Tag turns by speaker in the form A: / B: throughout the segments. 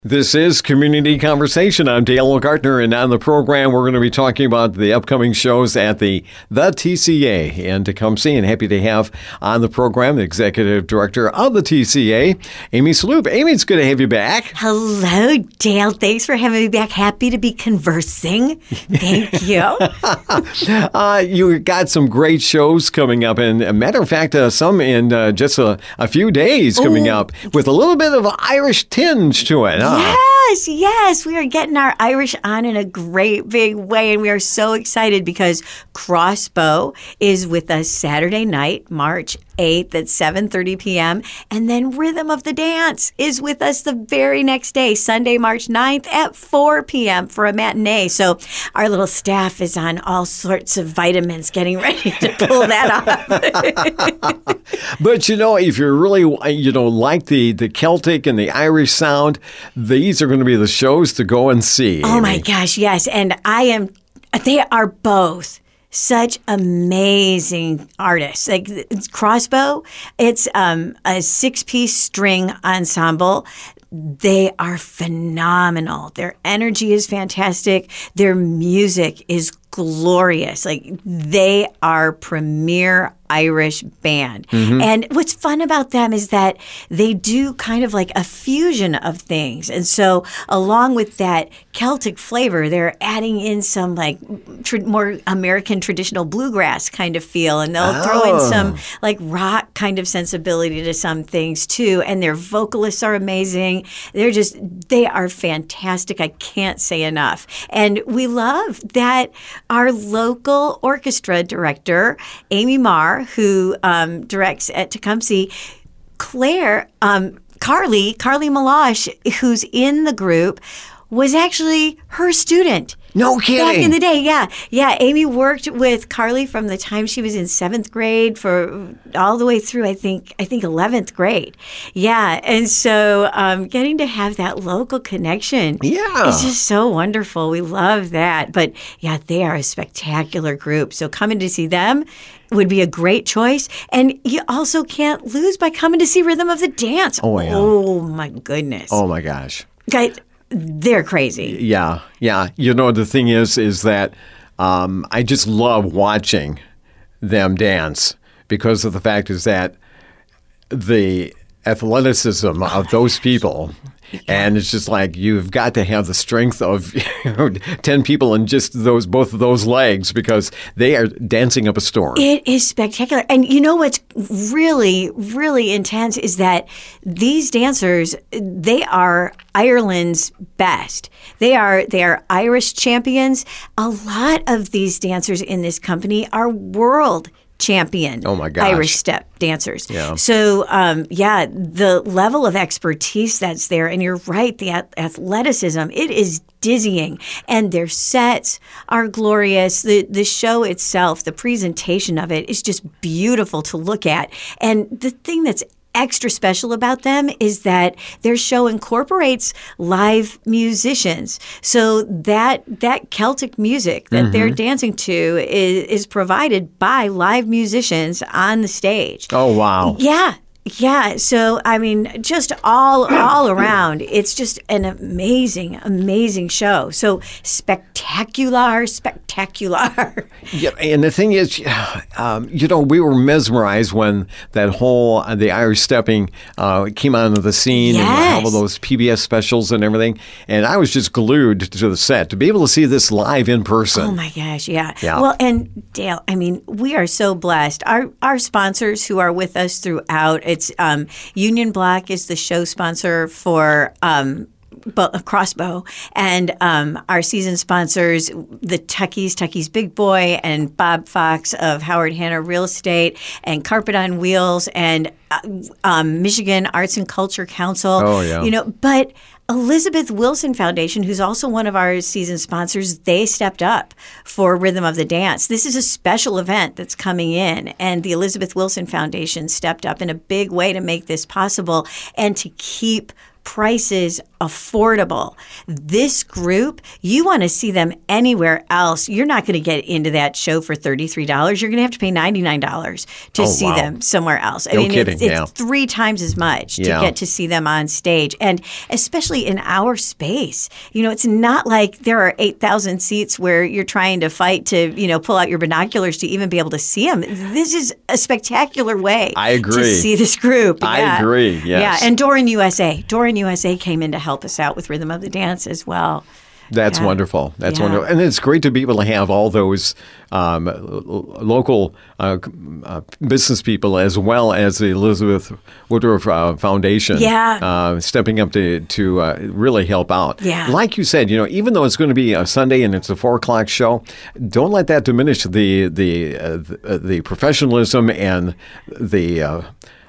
A: This is Community Conversation. I'm Dale Gardner, and on the program, we're going to be talking about the upcoming shows at the TCA in Tecumseh, and happy to have on the program the Executive Director of the TCA, Amy Sloop. Amy, it's good to have you back.
B: Hello, Dale. Thanks for having me back. Happy to be conversing. Thank you.
A: You got some great shows coming up, and a matter of fact, some in just a few days coming up with a little bit of an Irish tinge to it, huh?
B: Yes. We are getting our Irish on in a great big way, and we are so excited because Crossbow is with us Saturday night, March 8th at 7:30 p.m., and then Rhythm of the Dance is with us the very next day, Sunday, March 9th at 4 p.m. for a matinee. So our little staff is on all sorts of vitamins getting ready to pull that off.
A: But, if you're really, like the Celtic and the Irish sound, these are going to be the shows to go and see.
B: Oh, my gosh, yes. And they are both such amazing artists. Like it's Crossbow, it's a 6-piece string ensemble. They are phenomenal. Their energy is fantastic. Their music is glorious. Like they are premier Irish band. Mm-hmm. And what's fun about them is that they do kind of like a fusion of things. And so along with that Celtic flavor, they're adding in some like more American traditional bluegrass kind of feel. And they'll throw in some like rock kind of sensibility to some things too. And their vocalists are amazing. They are fantastic. I can't say enough. And we love that our local orchestra director, Amy Marr, who directs at Tecumseh, Carly Malash, who's in the group, was actually her student.
A: No kidding.
B: Back in the day, yeah. Yeah, Amy worked with Carly from the time she was in 7th grade for all the way through, I think 11th grade. Yeah, and so getting to have that local connection is just so wonderful. We love that. But yeah, they are a spectacular group. So coming to see them would be a great choice. And you also can't lose by coming to see Rhythm of the Dance.
A: Oh, yeah.
B: Oh, my goodness.
A: Oh, my gosh.
B: Guys, they're crazy.
A: Yeah. The thing is that I just love watching them dance because of the fact is that the athleticism of those people. And it's just like you've got to have the strength of 10 people in just both of those legs because they are dancing up a storm.
B: It is spectacular. And you know what's really, really intense is that these dancers, they are Ireland's best. They are Irish champions. A lot of these dancers in this company are world champion Irish step dancers. Yeah. So, the level of expertise that's there, and you're right, the athleticism, it is dizzying. And their sets are glorious. The show itself, the presentation of it is just beautiful to look at. And the thing that's extra special about them is that their show incorporates live musicians. So that Celtic music that they're dancing to is provided by live musicians on the stage.
A: Oh, wow.
B: Yeah. So, I mean, just all around, it's just an amazing, amazing show. So spectacular.
A: Yeah, and the thing is, we were mesmerized when that whole, the Irish stepping came onto the scene and all of those PBS specials and everything. And I was just glued to the set to be able to see this live in person.
B: Oh, my gosh, yeah. Well, and Dale, I mean, we are so blessed. Our sponsors who are with us throughout, it's Union Block is the show sponsor for Crossbow, and our season sponsors, the Tucky's Big Boy, and Bob Fox of Howard Hanna Real Estate, and Carpet on Wheels, and Michigan Arts and Culture Council.
A: Oh, yeah.
B: But Elizabeth Wilson Foundation, who's also one of our season sponsors, they stepped up for Rhythm of the Dance. This is a special event that's coming in, and the Elizabeth Wilson Foundation stepped up in a big way to make this possible and to keep prices affordable. This group, you want to see them anywhere else. You're not going to get into that show for $33. You're going to have to pay $99 to see
A: wow.
B: them somewhere else. I
A: No
B: mean,
A: kidding,
B: it's 3 times as much to get to see them on stage. And especially in our space, it's not like there are 8,000 seats where you're trying to fight to, pull out your binoculars to even be able to see them. This is a spectacular way
A: I agree.
B: to see this group.
A: I agree, yes.
B: Yeah, and Doran USA came in to help us out with Rhythm of the Dance as well.
A: That's wonderful. That's
B: Yeah.
A: wonderful. And it's great to be able to have all those local business people as well as the Elizabeth Woodruff Foundation stepping up to really help out.
B: Yeah.
A: Like you said, even though it's going to be a Sunday and it's a 4 o'clock show, don't let that diminish the professionalism and the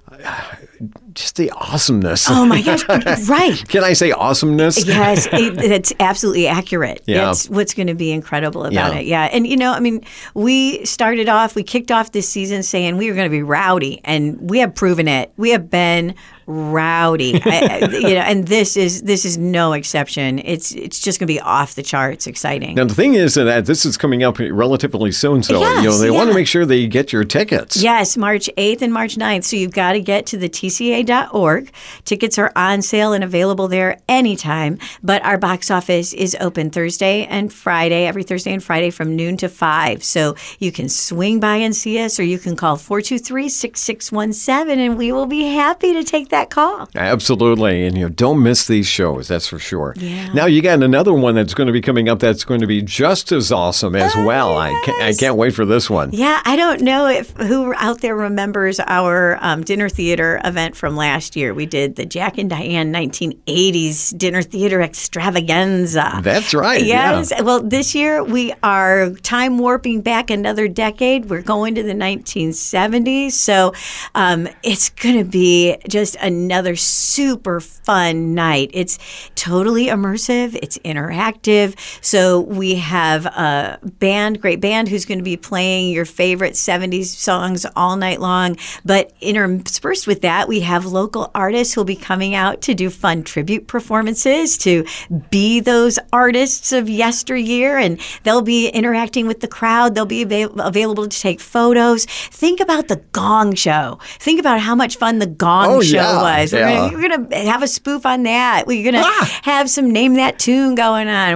A: just the awesomeness.
B: Oh my gosh, right.
A: Can I say awesomeness?
B: Yes, that's absolutely accurate.
A: Yeah.
B: That's what's going to be incredible about
A: Yeah.
B: it. Yeah. And, we kicked off this season saying we were going to be rowdy, and we have proven it. We have been rowdy. And this is no exception. It's just going to be off the charts exciting.
A: Now, the thing is that this is coming up relatively soon, so
B: Yes,
A: they want to
B: yeah.
A: make sure they get your tickets.
B: Yes, March 8th and March 9th. So you've got to get to the TCA.org. Tickets are on sale and available there anytime. But our box office is open Thursday and Friday, every Thursday and Friday from noon to 5. So you can swing by and see us, or you can call 423-6617, and we will be happy to take that call.
A: Absolutely, and don't miss these shows, that's for sure.
B: Yeah.
A: Now, you got another one that's going to be coming up that's going to be just as awesome as well.
B: Yes.
A: I can't wait for this one.
B: Yeah, I don't know who out there remembers our dinner theater event from last year. We did the Jack and Diane 1980s dinner theater extravaganza.
A: That's right.
B: Yes.
A: Yeah.
B: Well, this year we are time warping back another decade. We're going to the 1970s. So it's going to be just another super fun night. It's totally immersive. It's interactive. So we have a great band who's going to be playing your favorite 70s songs all night long. But interspersed with that, we have local artists who'll be coming out to do fun tribute performances, to be those artists of yesteryear, and they'll be interacting with the crowd. They'll be available to take photos. Think about the Gong Show. Think about how much fun the Gong Show was.
A: Yeah.
B: We're going to have a spoof on that. We're going to have some Name That Tune going on.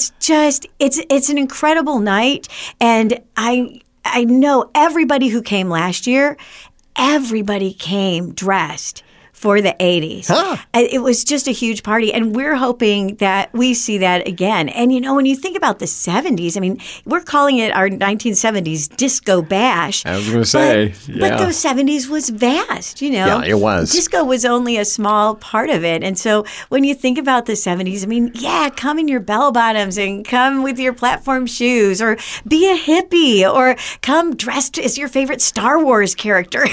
B: It's an incredible night, and I know everybody who came last year, everybody came dressed for the 80s. It was just a huge party, and we're hoping that we see that again. And when you think about the 70s, I mean, we're calling it our 1970s disco bash.
A: I was going to say,
B: but the 70s was vast,
A: Yeah, it was.
B: Disco was only a small part of it. And so when you think about the 70s, I mean, come in your bell bottoms and come with your platform shoes, or be a hippie, or come dressed as your favorite Star Wars character.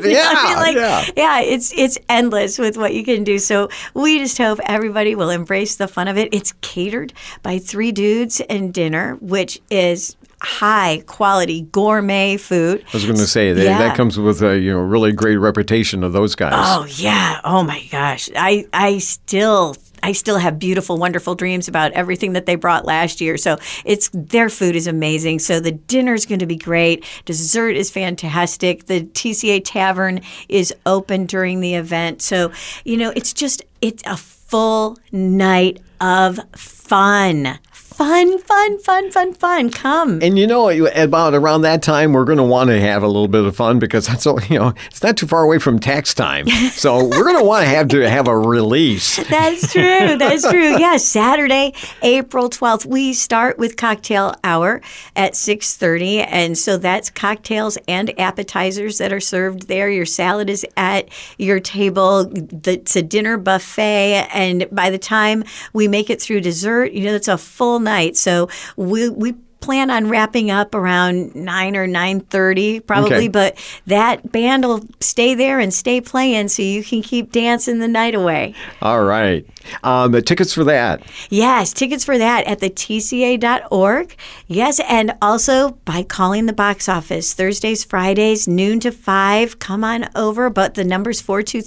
B: It's endless with what you can do. So we just hope everybody will embrace the fun of it. It's catered by 3 Dudes and Dinner, which is high quality gourmet food.
A: I was going to say that comes with a really great reputation of those guys.
B: Oh yeah. Oh my gosh. I still have beautiful, wonderful dreams about everything that they brought last year. So their food is amazing. So the dinner's going to be great. Dessert is fantastic. The TCA Tavern is open during the event. So, it's a full night of fun. Fun. Come.
A: And about around that time, we're going to want to have a little bit of fun, because that's it's not too far away from tax time. So we're going to want to have a release.
B: That's true. Yes, Saturday, April 12th, we start with cocktail hour at 6:30, and so that's cocktails and appetizers that are served there. Your salad is at your table. It's a dinner buffet, and by the time we make it through dessert, it's a full night. So we plan on wrapping up around 9 or 9:30 probably,
A: Okay.
B: but that band will stay there and stay playing so you can keep dancing the night away.
A: All right. The tickets for that.
B: Yes, tickets for that at the TCA.org. Yes, and also by calling the box office Thursdays, Fridays, noon to 5. Come on over, but the number's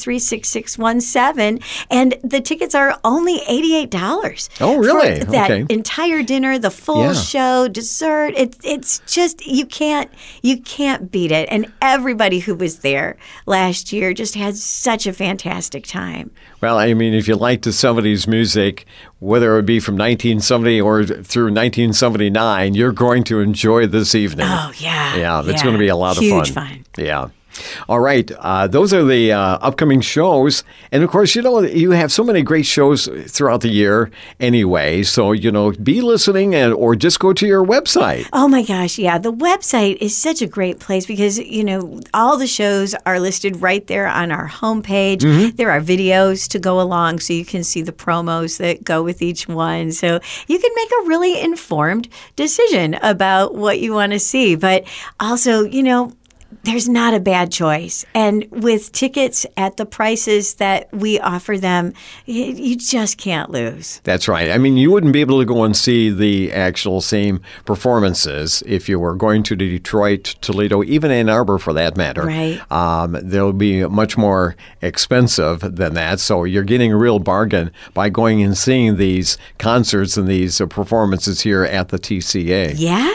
B: 423-6617. And the tickets are only $88.
A: Oh, really?
B: For that
A: Okay.
B: entire dinner, the full
A: Yeah.
B: show, dessert. It's just you can't beat it. And everybody who was there last year just had such a fantastic time.
A: Well, I mean, if you like to somebody's music, whether it be from 1970 or through 1979, you're going to enjoy this evening.
B: Oh, yeah.
A: Yeah, it's going to be a lot of
B: Huge fun.
A: Yeah. All right. Those are the upcoming shows. And of course, you have so many great shows throughout the year anyway. So, be listening or just go to your website.
B: Oh my gosh, yeah. The website is such a great place because, all the shows are listed right there on our homepage.
A: Mm-hmm.
B: There are videos to go along so you can see the promos that go with each one. So you can make a really informed decision about what you want to see. But also, there's not a bad choice. And with tickets at the prices that we offer them, you just can't lose.
A: That's right. I mean, you wouldn't be able to go and see the actual same performances if you were going to Detroit, Toledo, even Ann Arbor for that matter.
B: Right.
A: They'll be much more expensive than that. So you're getting a real bargain by going and seeing these concerts and these performances here at the TCA.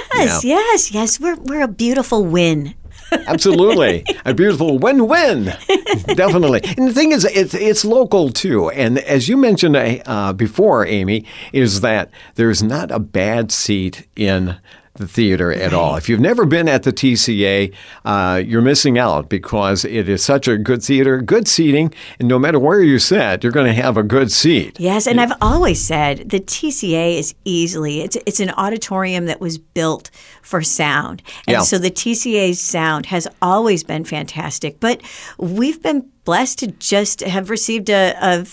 B: Yes. We're a beautiful win.
A: Absolutely. A beautiful win-win. Definitely. And the thing is, it's local, too. And as you mentioned before, Amy, is that there's not a bad seat in the theater at all. If you've never been at the TCA, you're missing out because it is such a good theater, good seating, and no matter where you sit, you're going to have a good seat.
B: Yes, and I've always said the TCA is it's an auditorium that was built for sound. And so the TCA's sound has always been fantastic, but we've been blessed to just have received a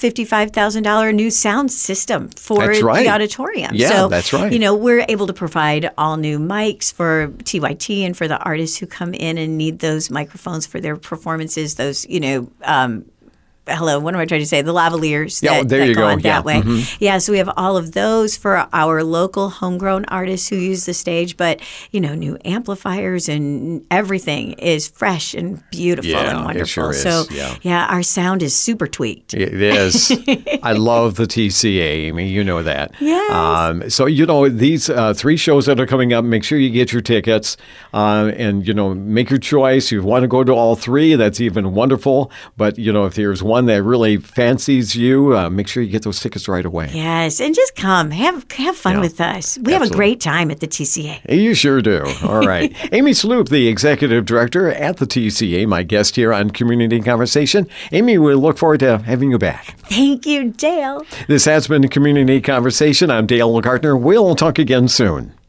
B: $55,000 new sound system for the auditorium.
A: Yeah,
B: so,
A: that's right.
B: We're able to provide all new mics for TYT and for the artists who come in and need those microphones for their performances, those, what am I trying to say? The lavaliers that go on that way. Mm-hmm. Yeah, so we have all of those for our local homegrown artists who use the stage, but, new amplifiers and everything is fresh and beautiful and wonderful.
A: It sure is.
B: So, our sound is super tweaked.
A: It is. I love the TCA, Amy. You know that.
B: Yes.
A: So, these 3 shows that are coming up, make sure you get your tickets and, make your choice. You want to go to all 3, that's even wonderful. But, if there's one that really fancies you, make sure you get those tickets right away.
B: Yes, and just come. Have fun with us. We have a great time at the TCA.
A: You sure do. All right. Amy Sloop, the Executive Director at the TCA, my guest here on Community Conversation. Amy, we look forward to having you back.
B: Thank you, Dale.
A: This has been Community Conversation. I'm Dale Gardner. We'll talk again soon.